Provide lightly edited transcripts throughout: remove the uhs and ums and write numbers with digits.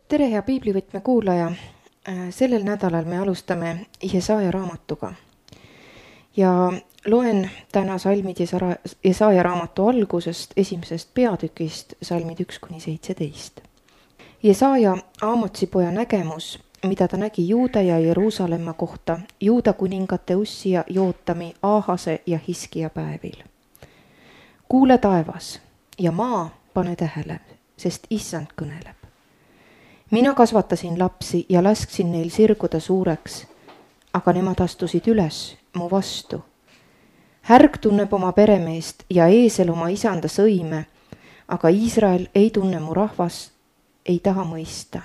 tere, hea piiblivõtme kuulaja! Sellel nädalal me alustame Jesaja raamatuga. Ja loen täna salmid Jesaja raamatu algusest, esimesest peatükist, salmid 1-17. Jesaja, Aamotsi poja nägemus, mida ta nägi Juuda ja Jeruusalemma kohta, Juuda kuningate Ussia, Jootami, Aahase ja Hiskia päevil. Kuule taevas ja maa, pane tähele, sest Issand kõneleb. Mina kasvatasin lapsi ja lasksin neil sirguda suureks, aga nemad astusid üles mu vastu. Härg tunneb oma peremeest ja eesel oma isanda sõime, aga Iisrael ei tunne mu rahvas, ei taha mõista.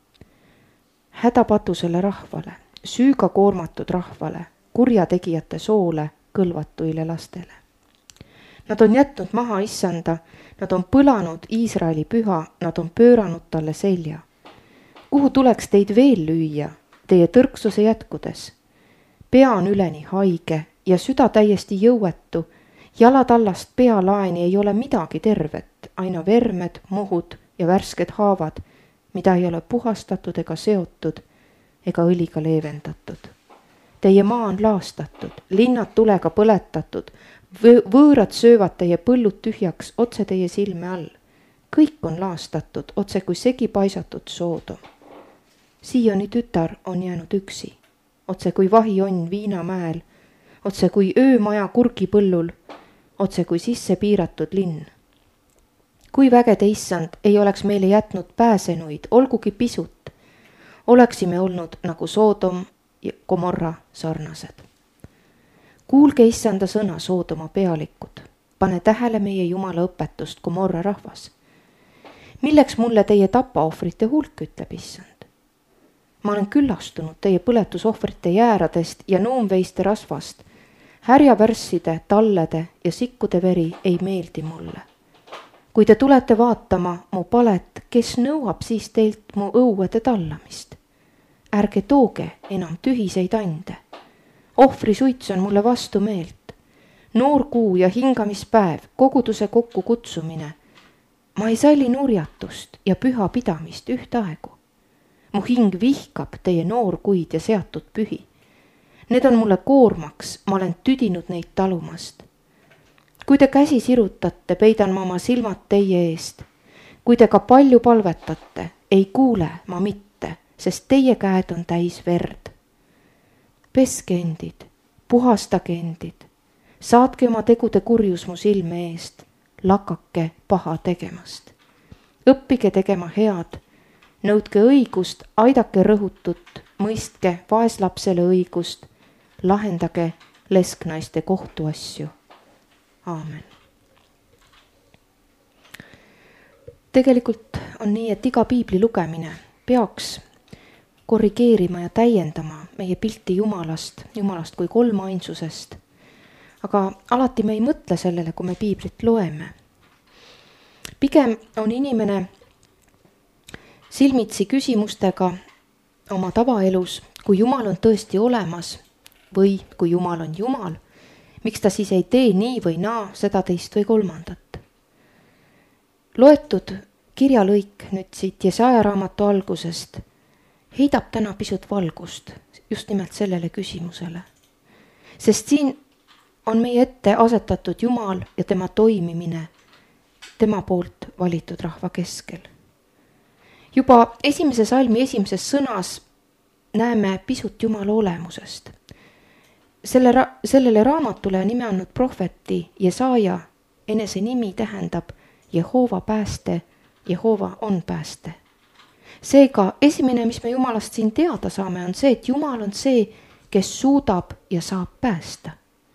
Häda patusele rahvale, süüga koormatud rahvale, kurjategijate soole, kõlvatuile lastele. Nad on jätnud maha Issanda, nad on põlanud Iisraeli püha, nad on pööranud talle selja. Kuhu tuleks teid veel lüüa, teie tõrksuse jätkudes? Pea on üleni haige ja süda täiesti jõuetu, jalad allast pealaeni ei ole midagi tervet, aina vermed, muhud ja värsked haavad, mida ei ole puhastatud ega seotud ega õliga leevendatud. Teie maa on laastatud, linnad tulega põletatud, võõrad söövad teie põllud tühjaks otse teie silme all. Kõik on laastatud, otse kui segi paisatud Soodom. Sioni tütar on jäänud üksi, otse kui vahionn Viinamäel, otse kui öömaja kurgipõllul, otse kui sisse piiratud linn. Kui vägede Issand ei oleks meile jätnud pääsenuid, olgugi pisut, oleksime olnud nagu Soodom ja Gomorra sarnased. Kuulge Issanda sõna, Soodoma pealikud, pane tähele meie Jumala õpetust, Gomorra rahvas. Milleks mulle teie tapaohvrite hulk, ütleb Issand? Ma olen küllastunud teie põletusohvrite jääradest ja nuumveiste rasvast. Härjavärsside, tallede ja sikkude veri ei meeldi mulle. Kui te tulete vaatama mu palet, kes nõuab siis teilt mu õuede tallamist? Ärge tooge enam tühiseid ande. Ohvri suits on mulle vastu meelt. Noorkuu ja hingamispäev, koguduse kokku kutsumine. Ma ei salli nurjatust ja püha pidamist ühtaegu. Mu hing vihkab teie noorkuid ja seatud pühi. Need on mulle koormaks, ma olen tüdinud neid talumast. Kui te käsi sirutate, peidan ma oma silmad teie eest. Kui te ka palju palvetate, ei kuule ma mitte, sest teie käed on täis verd. Peske endid, puhastage endid, saatke oma tegude kurjus mu silme eest, lakake paha tegemast. Õppige tegema head, nõudke õigust, aidake rõhutut, mõistke vaeslapsele õigust, lahendage lesknaiste kohtuasju. Aamen. Tegelikult on nii, et iga piibli lugemine peaks korrigeerima ja täiendama meie pilti Jumalast kui kolmainsusest. Aga alati me ei mõtle sellele, kui me piiblit loeme. Pigem on inimene silmitsi küsimustega oma tavaelus, kui Jumal on tõesti olemas või kui Jumal on Jumal, miks ta siis ei tee nii või naa, seda teist või kolmandat. Loetud kirjalõik nüüd siit Jesaja raamatu algusest heidab täna pisut valgust just nimelt sellele küsimusele. Sest siin on meie ette asetatud Jumal ja tema toimimine tema poolt valitud rahva keskel. Juba esimese salmi esimeses sõnas näeme pisut Jumala olemusest. Sellele raamatule on nime andnud prohveti Jesaja, enese nimi tähendab Jehova pääste, Jehova on pääste. Seega esimene, mis me Jumalast siin teada saame, on see, et Jumal on see, kes suudab ja saab päästa.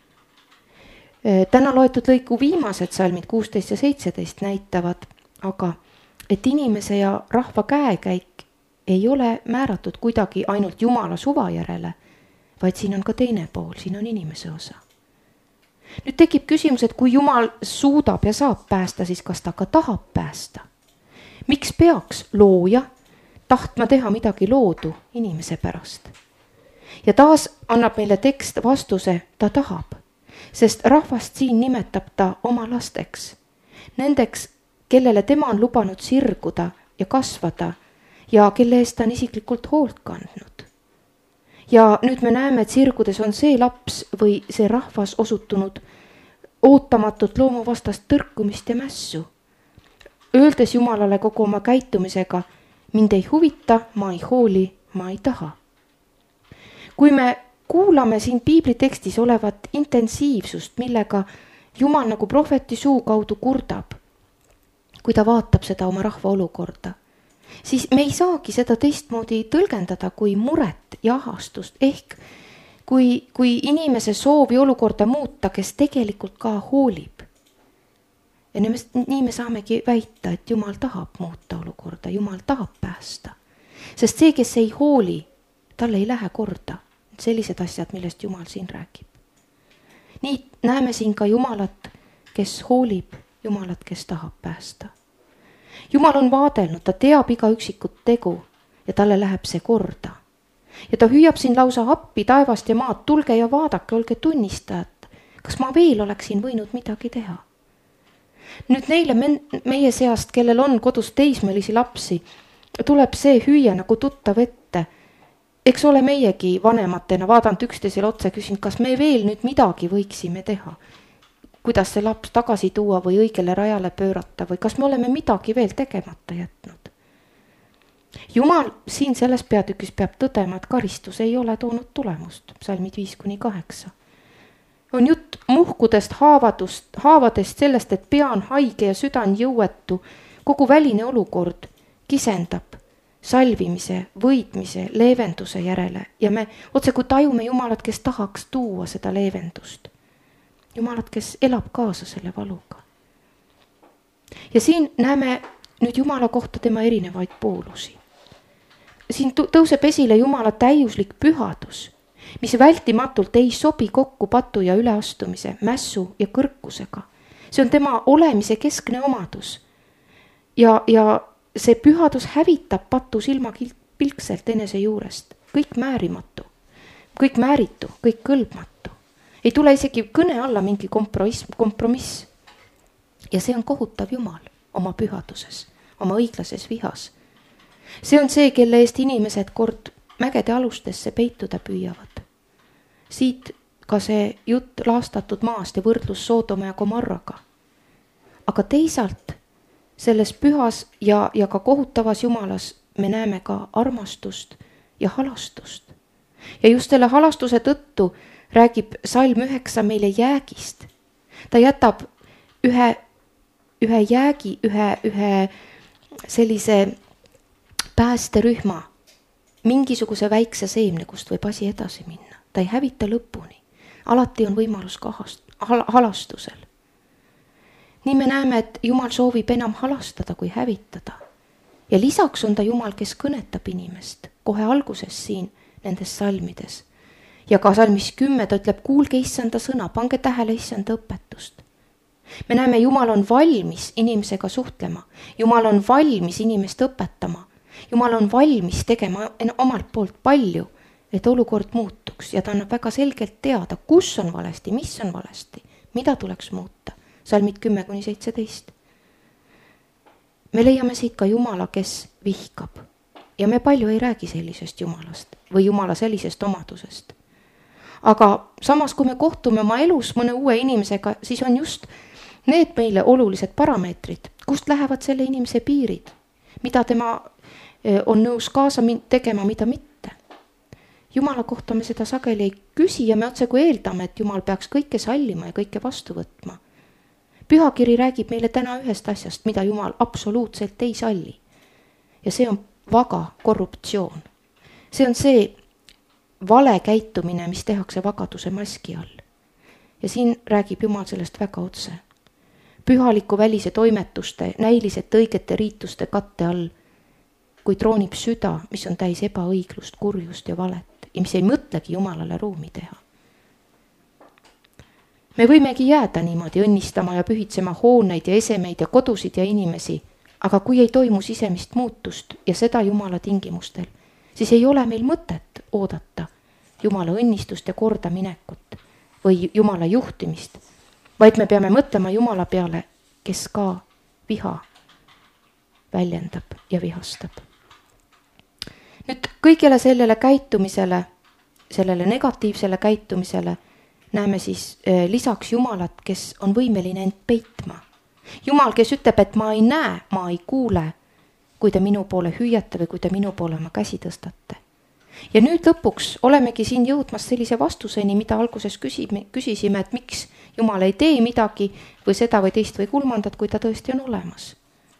Täna loetud lõiku viimased salmid 16 ja 17 näitavad, aga et inimese ja rahva käekäik ei ole määratud kuidagi ainult Jumala suva järele, vaid siin on ka teine pool, siin on inimese osa. Nüüd tekib küsimus, et kui Jumal suudab ja saab päästa, siis kas ta ka tahab päästa? Miks peaks looja tahtma teha midagi loodu inimese pärast? Ja taas annab meile tekst vastuse, ta tahab, sest rahvast siin nimetab ta oma lasteks. Nendeks, kellele tema on lubanud sirguda ja kasvada ja kelle eest ta on isiklikult hoolt kandnud. Ja nüüd me näeme, et sirgudes on see laps või see rahvas osutunud ootamatut loomuvastast tõrkumist ja mässu, öeldes Jumalale kogu oma käitumisega: mind ei huvita, ma ei hooli, ma ei taha. Kui me kuulame siin piiblitekstis olevat intensiivsust, millega Jumal nagu prohveti suu kaudu kurdab, kui ta vaatab seda oma rahva olukorda, siis me ei saagi seda teistmoodi tõlgendada kui muret ja ahastust, ehk kui inimese soovi olukorda muuta, kes tegelikult ka hoolib. Ja nii me saamegi väita, et Jumal tahab muuta olukorda, Jumal tahab päästa. Sest see, kes ei hooli, talle ei lähe korda sellised asjad, millest Jumal siin räägib. Nii näeme siin ka Jumalat, kes hoolib, Jumalat, kes tahab päästa. Jumal on vaadelnud, ta teab iga üksikut tegu ja talle läheb see korda. Ja ta hüüab siin lausa appi taevast ja maad: tulge ja vaadake, olge tunnistajad, kas ma veel oleksin võinud midagi teha. Nüüd neile meie seast, kellel on kodus teismelisi lapsi, tuleb see hüüa nagu tuttav ette. Eks ole meiegi vanematena vaadanud üksteisele otsa, küsinud, kas me veel nüüd midagi võiksime teha. Kuidas see laps tagasi tuua või õigele rajale pöörata või kas me oleme midagi veel tegemata jätnud. Jumal siin selles peatükis peab tõdema, et karistus ei ole toonud tulemust. Psalmid 5-8. On jutt muhkudest, haavadest, sellest, et pea on haige ja süda on jõuetu. Kogu väline olukord kisendab salvimise, võitmise, leevenduse järele ja me otse kui tajume Jumalat, kes tahaks tuua seda leevendust. Jumalat, kes elab kaasa selle valuga. Ja siin näeme nüüd Jumala kohta tema erinevaid poolusi. Siin tõuseb esile Jumala täiuslik pühadus, mis vältimatult ei sobi kokku patu ja üleastumise, mässu ja kõrkusega. See on tema olemise keskne omadus. Ja see pühadus hävitab patu silmapilkselt enese juurest. Kõik määrimatu, kõik määritu, kõik kõlbmatu. Ei tule isegi kõne alla mingi kompromiss. Ja see on kohutav Jumal oma pühaduses, oma õiglases vihas. See on see, kelle eest inimesed kord mägede alustesse peituda püüavad. Siit ka see jutt laastatud maast ja võrdlus Soodoma ja Gomorraga. Aga teisalt selles pühas ja ka kohutavas Jumalas me näeme ka armastust ja halastust. Ja just selle halastuse tõttu räägib Salm 9 meile jäägist. Ta jätab ühe jäägi, ühe sellise päästerühma, mingisuguse väikse seemne, kust võib asi edasi minna. Ta ei hävita lõpuni. Alati on võimalus ka halastusel. Nii me näeme, et Jumal soovib enam halastada kui hävitada. Ja lisaks on ta Jumal, kes kõnetab inimest kohe alguses siin nendes salmides. Ja ka salmis 10 ta ütleb: kuulge issanda sõna, pange tähele issanda õpetust. Me näeme, Jumal on valmis inimesega suhtlema. Jumal on valmis inimest õpetama. Jumal on valmis tegema omalt poolt palju, et olukord muutuks. Ja ta annab väga selgelt teada, kus on valesti, mis on valesti, mida tuleks muuta. Salmid 10-17. Me leiame siit ka Jumala, kes vihkab. Ja me palju ei räägi sellisest Jumalast või Jumala sellisest omadusest. Aga samas, kui me kohtume oma elus mõne uue inimesega, siis on just need meile olulised parameetrid, kust lähevad selle inimese piirid, mida tema on nõus kaasa tegema, mida mitte. Jumala kohta me seda sageli ei küsi ja me otse kui eeldame, et Jumal peaks kõike sallima ja kõike vastu võtma. Pühakiri räägib meile täna ühest asjast, mida Jumal absoluutselt ei salli. Ja see on vaga korruptsioon. See on see vale käitumine, mis tehakse vagaduse maski all. Ja siin räägib Jumal sellest väga otse. Pühaliku välise toimetuste, näiliselt õigete riituste katte all, kui troonib süda, mis on täis ebaõiglust, kurjust ja valet ja mis ei mõtlegi Jumalale ruumi teha. Me võimegi jääda niimoodi õnnistama ja pühitsema hooneid ja esemeid ja kodusid ja inimesi, aga kui ei toimu sisemist muutust ja seda Jumala tingimustel, siis ei ole meil mõtet oodata Jumala õnnistust ja kordaminekut või Jumala juhtimist, vaid me peame mõtlema Jumala peale, kes ka viha väljendab ja vihastab. kõigele sellele käitumisele, sellele negatiivsele käitumisele näeme siis lisaks Jumalat, kes on võimeline end peitma. Jumal, kes ütleb, et ma ei näe, ma ei kuule, kui te minu poole hüüate või kui te minu poole oma käsi tõstate. Ja nüüd lõpuks olemegi siin jõudmas sellise vastuseni, mida alguses küsisime, et miks Jumal ei tee midagi või seda või teist või kolmandat, kui ta tõesti on olemas.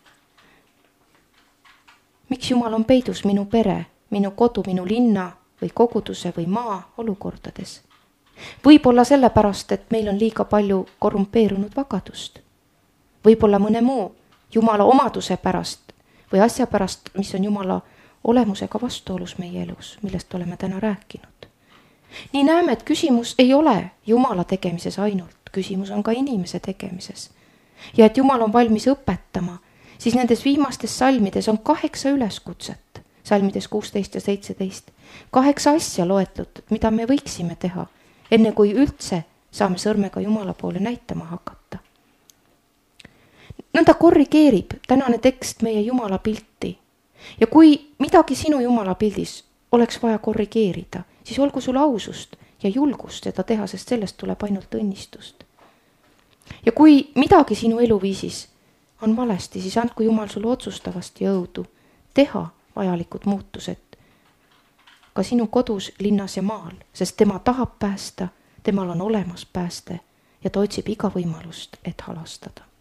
Miks Jumal on peidus minu pere, minu kodu, minu linna või koguduse või maa olukordades? Võib-olla sellepärast, et meil on liiga palju korrumpeerunud vagadust. Võib-olla mõne muu Jumala omaduse pärast või asja pärast, mis on Jumala olemusega vastuolus meie elus, millest oleme täna rääkinud. Nii näeme, et küsimus ei ole Jumala tegemises ainult, küsimus on ka inimese tegemises. Ja et Jumal on valmis õpetama, siis nendes viimastes salmides on 8 üleskutset, salmides 16 ja 17, 8 asja loetletud, mida me võiksime teha, enne kui üldse saame sõrmega Jumala poole näitama hakata. Nõnda korrigeerib tänane tekst meie Jumala pilti. Ja kui midagi sinu Jumala pildis oleks vaja korrigeerida, siis olgu sul ausust ja julgust seda teha, sest sellest tuleb ainult õnnistust. Ja kui midagi sinu eluviisis on valesti, siis andku Jumal sulle otsustavast jõudu teha vajalikud muutused ka sinu kodus, linnas ja maal, sest tema tahab päästa, temal on olemas pääste ja ta otsib iga võimalust, et halastada.